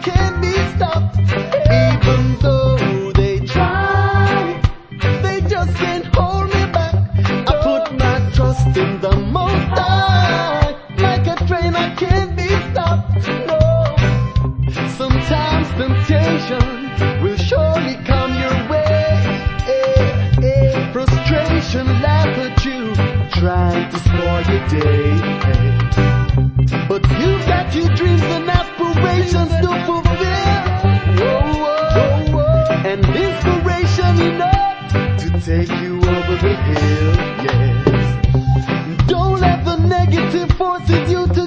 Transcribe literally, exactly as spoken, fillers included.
can't be stopped. Even though they try, they just can't hold me back. I put my trust in the Most High. Like a train, I can't be stopped. No. Sometimes temptation will surely come your way. Eh, eh. Frustration laugh at you, trying to spoil your day. Eh. But you've got your dreams and aspirations to fulfill. Whoa, whoa, whoa. And inspiration enough to take you over the hill. Yes. Don't let the negative forces you to